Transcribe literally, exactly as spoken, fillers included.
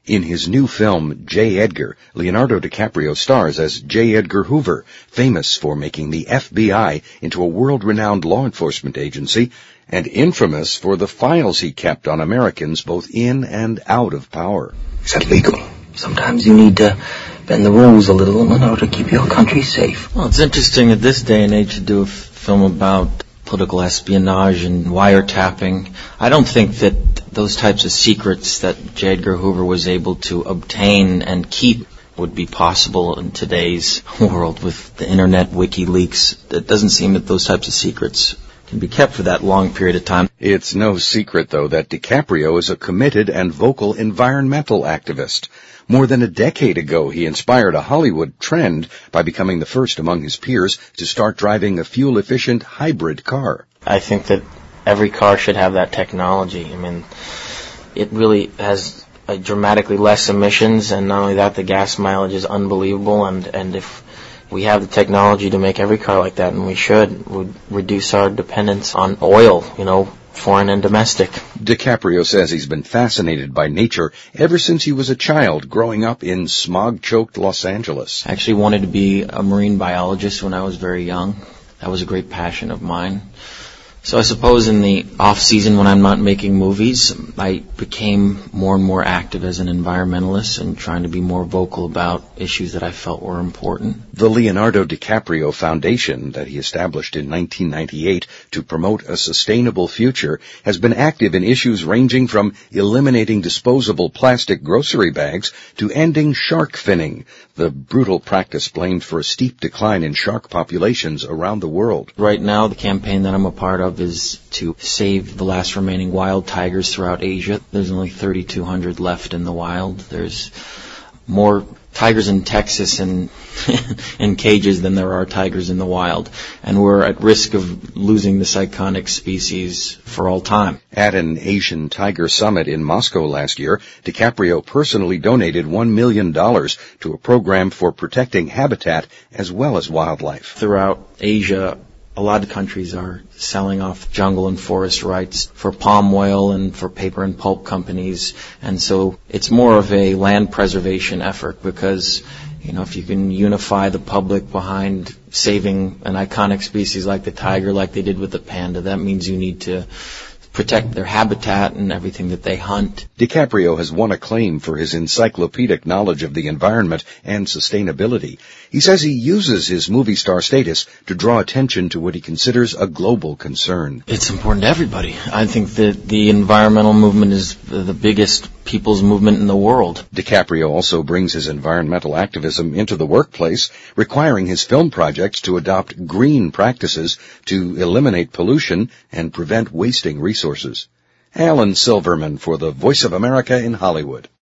In his new film, J. Edgar, Leonardo DiCaprio stars as J. Edgar Hoover, famous for making the F B I into a world-renowned law enforcement agency and infamous for the files he kept on Americans both in and out of power. Is that legal? Sometimes you need to bend the rules a little in order to keep your country safe. Well, it's interesting at this day and age to do a f- film about political espionage and wiretapping. I don't think that those types of secrets that J. Edgar Hoover was able to obtain and keep would be possible in today's world with the internet, WikiLeaks. It doesn't seem that those types of secrets can be kept for that long period of time. It's no secret, though, that DiCaprio is a committed and vocal environmental activist. More than a decade ago, he inspired a Hollywood trend by becoming the first among his peers to start driving a fuel-efficient hybrid car. I think that every car should have that technology. I mean, it really has a dramatically less emissions, and not only that, the gas mileage is unbelievable, and, and if we have the technology to make every car like that, and we should, would reduce our dependence on oil, you know, foreign and domestic. DiCaprio says he's been fascinated by nature ever since he was a child growing up in smog-choked Los Angeles. I actually wanted to be a marine biologist when I was very young. That was a great passion of mine. So I suppose in the off-season when I'm not making movies, I became more and more active as an environmentalist and trying to be more vocal about issues that I felt were important. The Leonardo DiCaprio Foundation that he established in nineteen ninety-eight to promote a sustainable future has been active in issues ranging from eliminating disposable plastic grocery bags to ending shark finning, the brutal practice blamed for a steep decline in shark populations around the world. Right now, the campaign that I'm a part of is to save the last remaining wild tigers throughout Asia. There's only thirty-two hundred left in the wild. There's more tigers in Texas and in cages than there are tigers in the wild. And we're at risk of losing this iconic species for all time. At an Asian Tiger Summit in Moscow last year, DiCaprio personally donated one million dollars to a program for protecting habitat as well as wildlife. Throughout Asia, a lot of countries are selling off jungle and forest rights for palm oil and for paper and pulp companies. And so it's more of a land preservation effort because, you know, if you can unify the public behind saving an iconic species like the tiger, like they did with the panda, that means you need to protect their habitat and everything that they hunt. DiCaprio has won acclaim for his encyclopedic knowledge of the environment and sustainability. He says he uses his movie star status to draw attention to what he considers a global concern. It's important to everybody. I think that the environmental movement is the biggest people's movement in the world. DiCaprio also brings his environmental activism into the workplace, requiring his film projects to adopt green practices to eliminate pollution and prevent wasting resources. Alan Silverman for the Voice of America in Hollywood.